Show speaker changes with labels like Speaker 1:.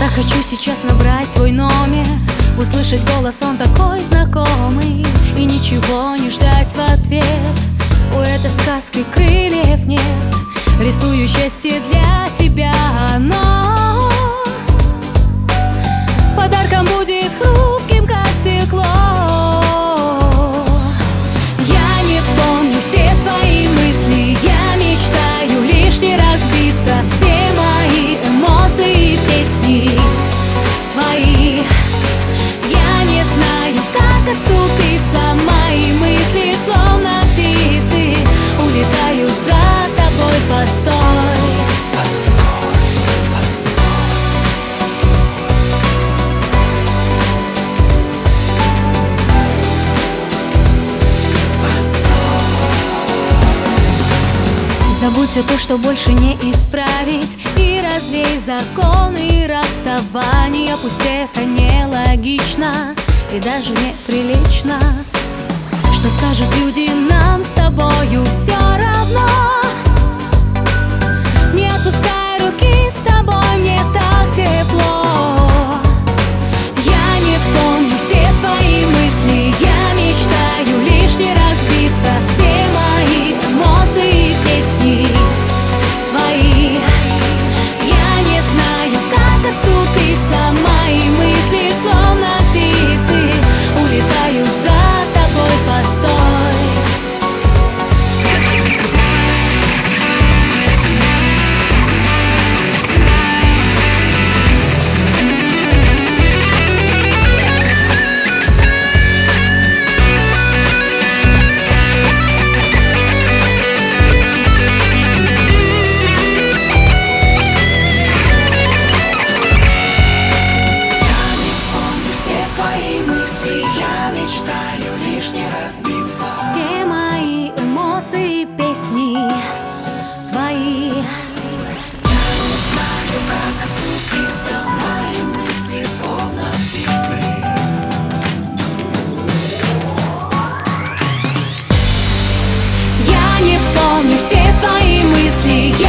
Speaker 1: хочу сейчас набрать твой номер, услышать голос, он такой знакомый, и ничего не ждать в ответ. У этой сказки крыльев нет, рисую счастье для тебя, но подарком будет хрупким, как стекло. Я не помню все твои мысли, я мечтаю лишь не разбиться. Все мои эмоции и песни твои. Я не знаю, как отступиться, мои мысли словно птицы улетают за тобой. Постой. Забудь все то, что больше не исправить, и развей законы расставания. Пусть это нелогично и даже неприлично. Что скажут люди, нам с тобою все равно. Не отпускай руки, с тобой мне так тепло. Я не помню все твои мысли, я мечтаю лишь не разбиться. Все мои эмоции и песни твои. Я не знаю, как отступиться, мои мысли словно птицы улетают за тобой. Постой.
Speaker 2: Я мечтаю лишь не разбиться.
Speaker 1: Все мои эмоции и песни твои.
Speaker 2: Я не знаю, как отступиться, мои мысли словно птицы.
Speaker 1: Я не помню все твои мысли.